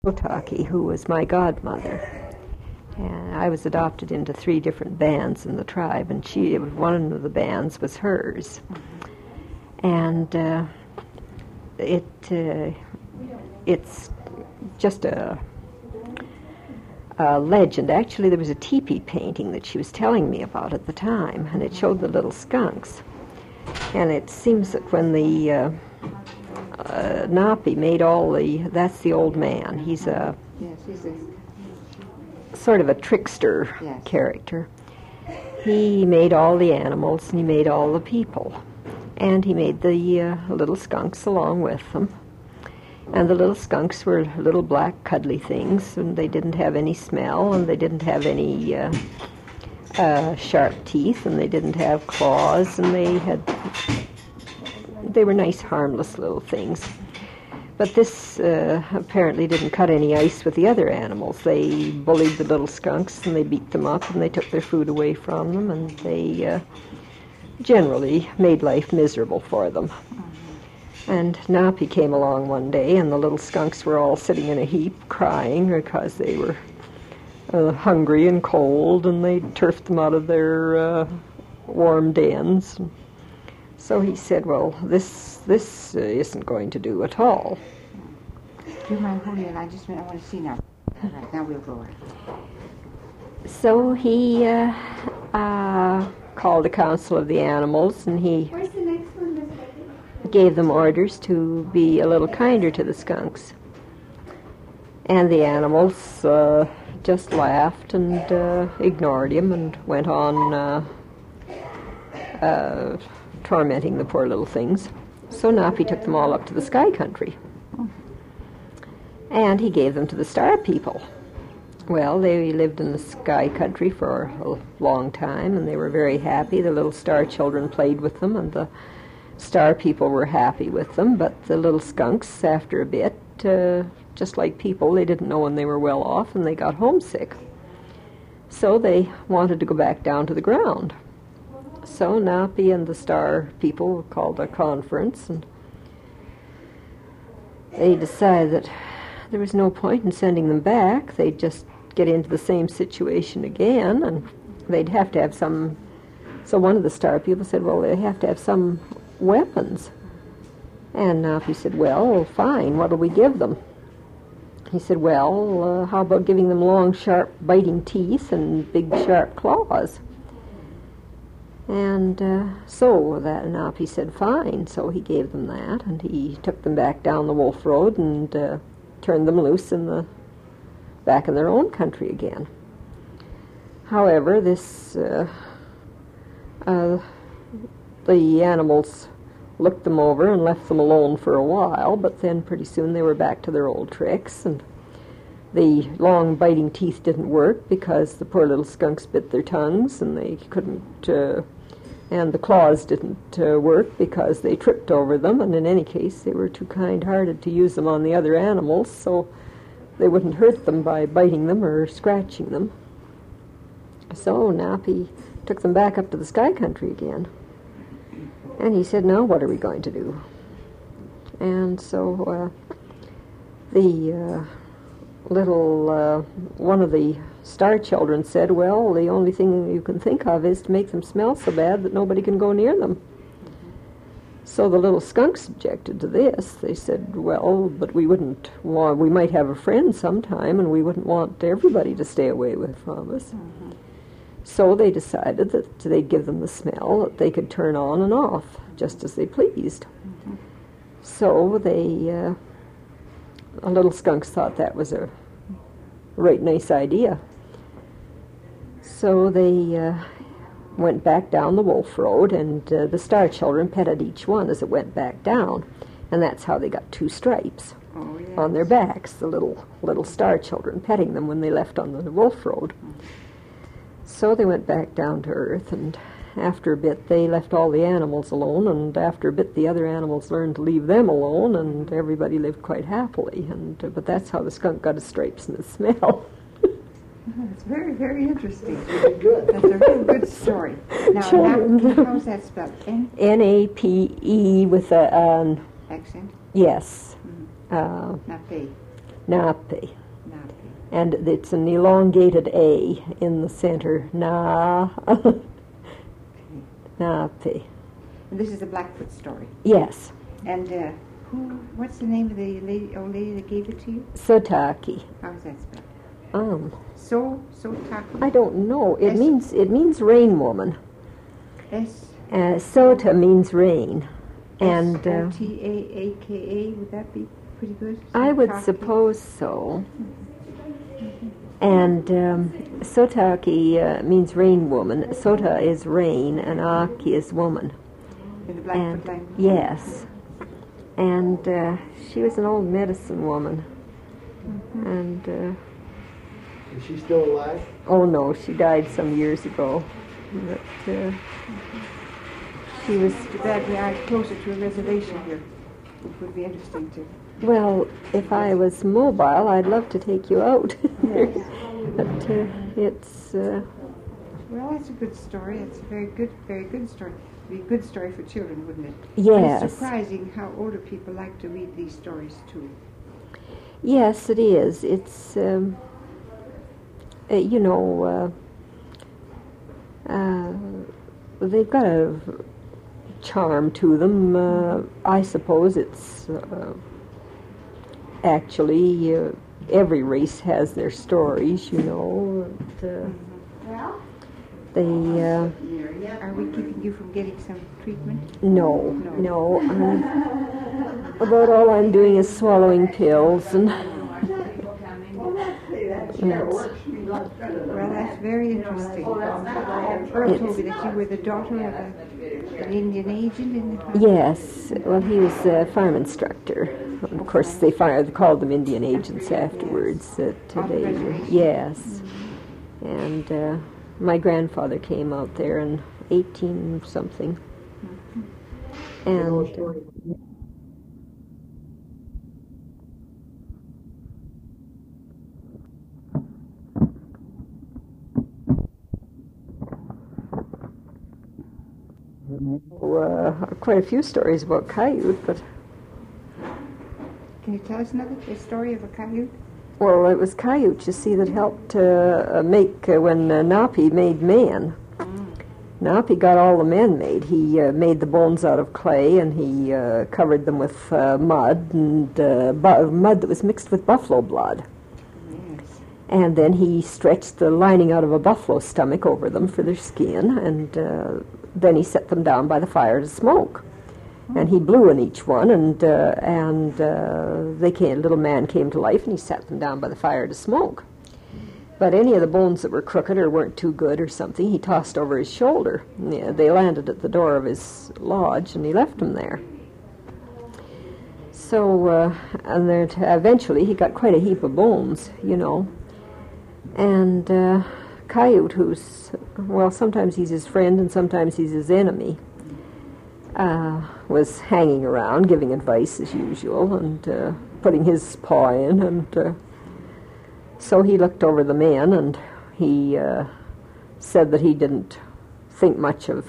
Otaki, who was my godmother. And I was adopted into 3 different bands in the tribe, and one of the bands was hers. And it's just a legend. Actually, there was a teepee painting that she was telling me about at the time, and it showed the little skunks. And it seems that when the Napi made that's the old man. He's a sort of a trickster character. He made all the animals, and he made all the people. And he made the little skunks along with them. And the little skunks were little black cuddly things, and they didn't have any smell, and they didn't have any sharp teeth, and they didn't have claws, and they were nice, harmless little things. But this apparently didn't cut any ice with the other animals. They bullied the little skunks, and they beat them up, and they took their food away from them, and they generally made life miserable for them. And Napi came along one day, and the little skunks were all sitting in a heap crying because they were hungry and cold, and they turfed them out of their warm dens. So he said, well, this isn't going to do at all. Do you mind holding it? I want to see now. All right, now we'll go. So he called a council of the animals, and he gave them orders to be a little kinder to the skunks. And the animals just laughed and ignored him and went on tormenting the poor little things. So Napi took them all up to the sky country. And he gave them to the star people. Well, they lived in the sky country for a long time, and they were very happy. The little star children played with them, and the star people were happy with them. But the little skunks, after a bit, just like people, they didn't know when they were well off, and they got homesick. So they wanted to go back down to the ground. So Napi and the star people called a conference, and they decided that there was no point in sending them back. They'd just get into the same situation again, and they'd have to have some... So one of the star people said, well, they have to have some weapons. And Napi said, well, fine, what'll we give them? He said, well, how about giving them long, sharp, biting teeth and big, sharp claws? And so that Napi said, fine. So he gave them that, and he took them back down the Wolf Road and turned them loose back in their own country again. However, the animals looked them over and left them alone for a while, but then pretty soon they were back to their old tricks, and the long biting teeth didn't work because the poor little skunks bit their tongues, and they couldn't, and the claws didn't work because they tripped over them, and in any case they were too kind-hearted to use them on the other animals, so they wouldn't hurt them by biting them or scratching them. So Napi took them back up to the sky country again. And he said, now what are we going to do? And so the little, one of the star children said, well, the only thing you can think of is to make them smell so bad that nobody can go near them. So the little skunks objected to this. They said, well, but we might have a friend sometime, and we wouldn't want everybody to stay away from us. Mm-hmm. So they decided that they'd give them the smell that they could turn on and off just as they pleased. Mm-hmm. So the little skunks thought that was a right nice idea. So they went back down the Wolf Road, and the star children petted each one as it went back down, and that's how they got 2 stripes on their backs, the little star children petting them when they left on the Wolf Road. So they went back down to Earth, and after a bit they left all the animals alone, and after a bit the other animals learned to leave them alone, and everybody lived quite happily. But that's how the skunk got his stripes and his smell. It's very, very interesting. Very good. That's a real good story. Now, how's that spelled? Nape with an accent? yes. Nape. Napi. Napi. And it's an elongated A in the center. Napi. And this is a Blackfoot story. Yes. And what's the name of the old lady that gave it to you? Sotaki. How's that spelled? Sotaki. I don't know. It means rain woman. S. Sota means rain. And Sotaaka, would that be pretty good? I would suppose so. And Sotaki means rain woman. Sota is rain, and Aki is woman. In the Blackfoot language? Yes. And she was an old medicine woman. Mm-hmm. And is she still alive? Oh no, she died some years ago. But she was. Too bad we aren't closer to a reservation here. It would be interesting to. Well, if I was mobile, I'd love to take you out. Yes. But it's. Well, that's a good story. It's a very good story. It'd be a good story for children, wouldn't it? Yes. It's surprising how older people like to read these stories too. Yes, it is. It's. They've got a charm to them. I suppose it's actually every race has their stories, you know. Are we keeping you from getting some treatment? No. About all I'm doing is swallowing pills and. Well, that's very interesting. Earl told me that you were the daughter of an Indian agent in the farm. Yes. Well, he was a farm instructor. Of course, they called them Indian agents afterwards. Yes. And my grandfather came out there in 18-something. And... quite a few stories about Coyote, but... Can you tell us another story of a Coyote? Well, it was Coyote, you see, that helped make, when Napi made man. Napi got all the men made. He made the bones out of clay, and he covered them with mud, and mud that was mixed with buffalo blood. Yes. And then he stretched the lining out of a buffalo stomach over them for their skin, and then he set them down by the fire to smoke. And he blew in each one, and little man came to life, and he set them down by the fire to smoke. But any of the bones that were crooked or weren't too good or something, he tossed over his shoulder. Yeah, they landed at the door of his lodge, and he left them there. So, and then eventually he got quite a heap of bones, you know. And Coyote, who's, well, sometimes he's his friend and sometimes he's his enemy, was hanging around giving advice as usual and putting his paw in, and so he looked over the men, and he said that he didn't think much of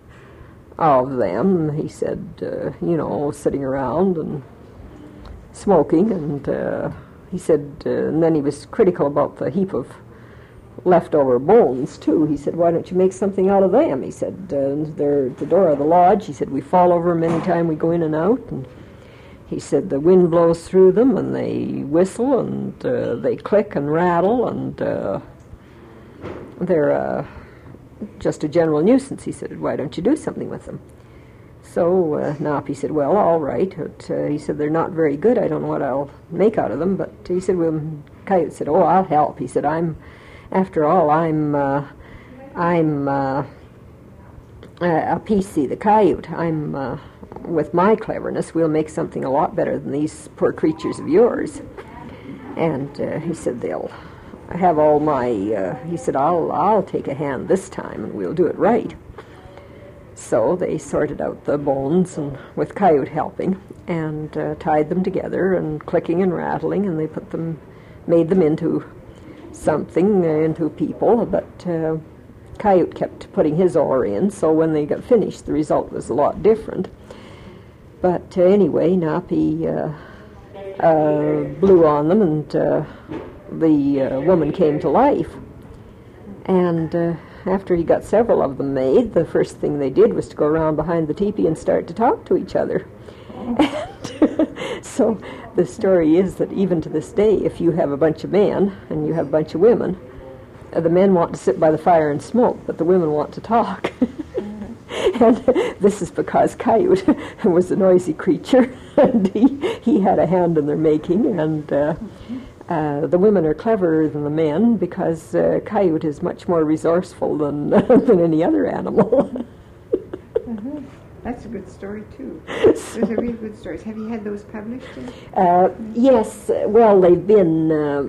them. He said, sitting around and smoking, and he said, and then he was critical about the heap of leftover bones, too. He said, why don't you make something out of them? He said, they're at the door of the lodge. He said, we fall over them any time we go in and out. And he said, the wind blows through them, and they whistle, and they click and rattle, and they're just a general nuisance. He said, why don't you do something with them? So Napi said, well, all right. But, he said, they're not very good. I don't know what I'll make out of them. But he said, well, Coyote said, oh, I'll help. He said, after all, I'm a PC, the Coyote. With my cleverness, we'll make something a lot better than these poor creatures of yours. And he said, they'll have all my, he said, I'll take a hand this time, and we'll do it right. So they sorted out the bones, and with Coyote helping, and tied them together, and clicking and rattling, and they made them into something, into people, but Coyote kept putting his oar in, so when they got finished, the result was a lot different. But anyway, Napi blew on them, and the woman came to life. And after he got several of them made, the first thing they did was to go around behind the teepee and start to talk to each other. And so the story is that even to this day, if you have a bunch of men and you have a bunch of women, the men want to sit by the fire and smoke, but the women want to talk. And this is because Coyote was a noisy creature, and he had a hand in their making, and the women are cleverer than the men because Coyote is much more resourceful than any other animal. That's a good story, too. Those are really good stories. Have you had those published? Yes. Well, they've been...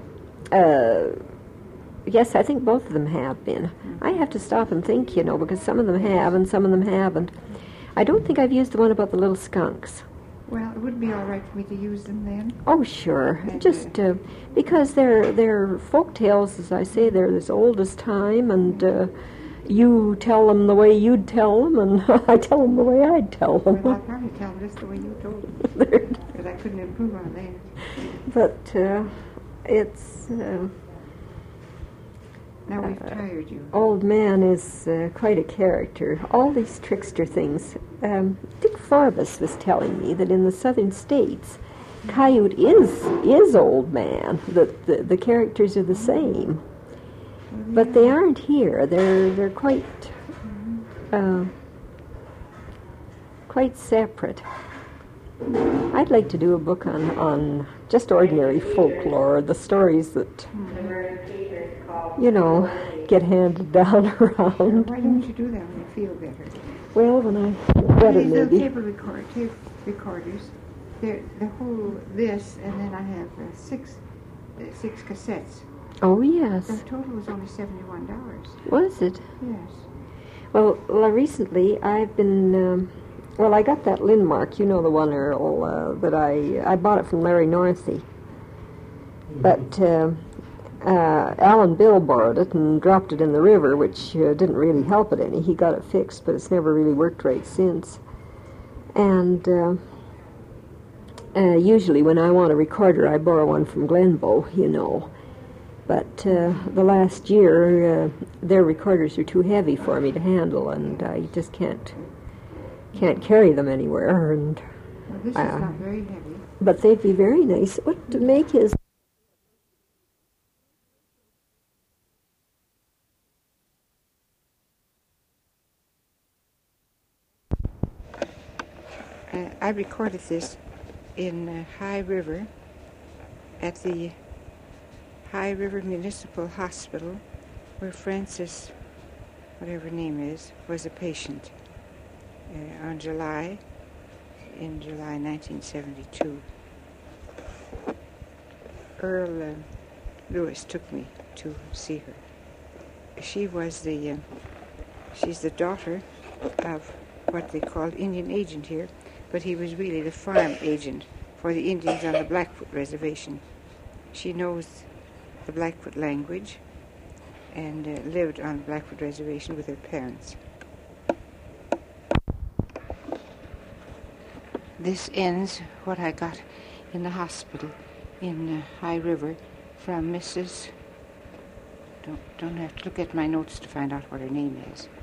yes, I think both of them have been. I have to stop and think, because some of them have and some of them haven't. I don't think I've used the one about the little skunks. Well, it would be all right for me to use them then. Oh, sure. And, just because they're folk tales, as I say, they're as old as time, and you tell them the way you'd tell them, and I tell them the way I'd tell them. Well, I'll probably tell them just the way you told them, because I couldn't improve on that. But it's... now we've tired you. Old man is quite a character. All these trickster things. Dick Forbes was telling me that in the southern states, Coyote is old man. That the characters are the same, but they aren't here. They're quite quite separate. I'd like to do a book on just ordinary folklore, the stories that get handed down around. Why don't you do that when you feel better? Well, when I better maybe. Tape recorders. They're the whole this, and then I have six cassettes. Oh yes. The total was only $71. Was it? Yes. Well, recently I've been. I got that Linmark. You know the one, Earl, that I bought it from Larry Northey. But Alan Bill borrowed it and dropped it in the river, which didn't really help it any. He got it fixed, but it's never really worked right since. And usually when I want a recorder, I borrow one from Glenbow, But the last year, their recorders are too heavy for me to handle, and I just can't carry them anywhere. And well, this is not very heavy. But they'd be very nice. What to make is... I recorded this in High River at the High River Municipal Hospital, where Francis, whatever her name is, was a patient in July 1972. Earl Lewis took me to see her. She's the daughter of what they called Indian agent here, but he was really the farm agent for the Indians on the Blackfoot Reservation. She knows the Blackfoot language and lived on the Blackfoot Reservation with her parents. This ends what I got in the hospital in High River from Mrs. Don't have to look at my notes to find out what her name is.